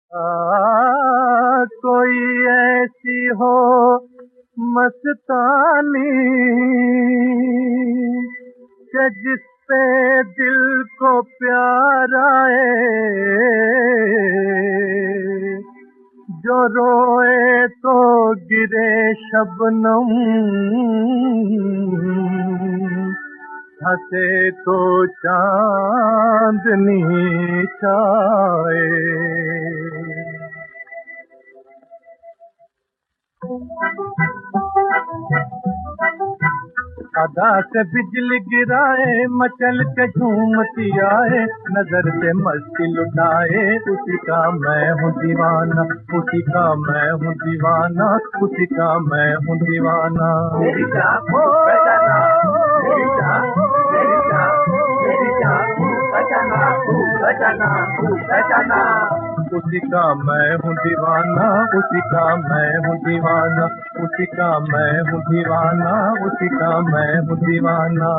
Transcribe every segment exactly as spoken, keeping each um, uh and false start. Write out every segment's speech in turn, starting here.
आ, कोई ऐसी हो मस्तानी कि जिससे दिल को प्यार आए, जो रोए तो गिरे शबनम, हंसे तो चांदनी छाए। अदा से बिजली गिराए, मचल के झूमती आए, नजर से मस्ती लुटाए, उसी का मैं हूँ दीवाना, उसी का मैं हूँ दीवाना, उसी का मैं हूँ दीवाना। मेरी जान हो बजाना, मेरी जान, मेरी जान, मेरी जान बजाना, बजाना, बजाना। उसी का मैं हूँ दीवाना, उसी का मैं हूँ दीवाना, उसी का मैं हूँ दीवाना, उसी का मैं हूँ दीवाना।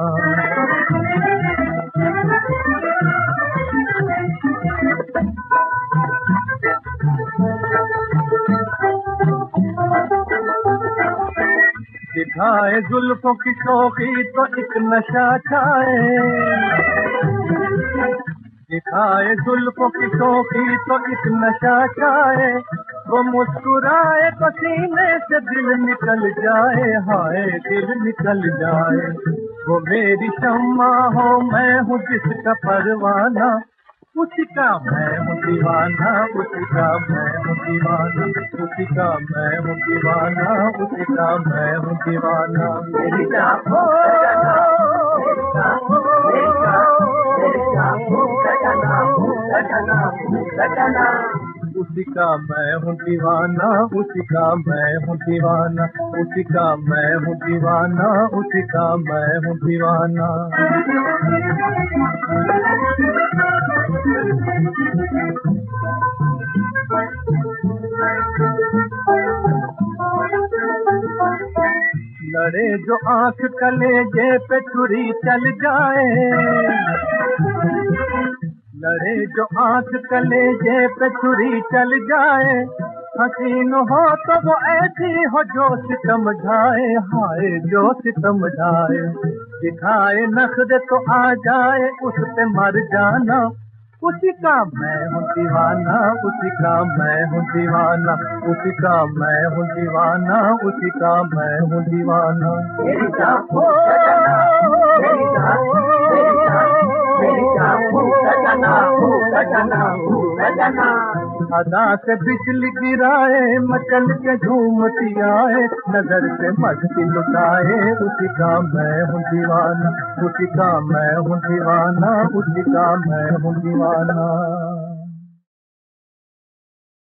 दिखाए जुल्फों की शौकी तो एक नशा छाए, दिखाए जुल्फों की शौकी तो एक नशा छाए, वो मुस्कुराए तो सीने से दिल निकल जाए, हाय दिल निकल जाए। वो मेरी शम्मा हो, मैं हूँ जिसका परवाना, उसी का मैं हूँ दीवाना, उसी का मैं हूँ दीवाना, उसी का मैं हूँ दीवाना, उसी का मैं हूँ दीवाना। मेरी जान हो, मेरी जान, मेरी जान, मेरी जान हो, सजना हो, सजना हो, सजना। उसी का मैं हूँ दीवाना, उसी का मैं हूँ दीवाना, उसी का मैं हूँ दीवाना, उसी का मैं हूँ दीवाना। लड़े जो आंख कलेजे पे छुरी चल जाए, लड़े जो आंख कलेजे पे छुरी चल जाए, हसीन हो तो वो ऐसी हो जो सितम ढाए, हाय जो सितम ढाए। दिखाए नखरे तो आ जाए, उस पे मर जाना, उसी का मैं हूँ दीवाना, उसी का मैं हूँ दीवाना, उसी का मैं हूँ दीवाना, उसी का मैं हूँ दीवाना। मेरी जान हो, मेरी जान, मेरी जान, मेरी जान हो, सजना हो, सजना हो, सजना। अदा से बिजली गिराए, मचल के झूमती आए, नजर से मस्ती लुटाए, उसी का मैं हूँ दीवाना, उसी का मैं हूँ दीवाना, उसी का मैं हूँ दीवाना।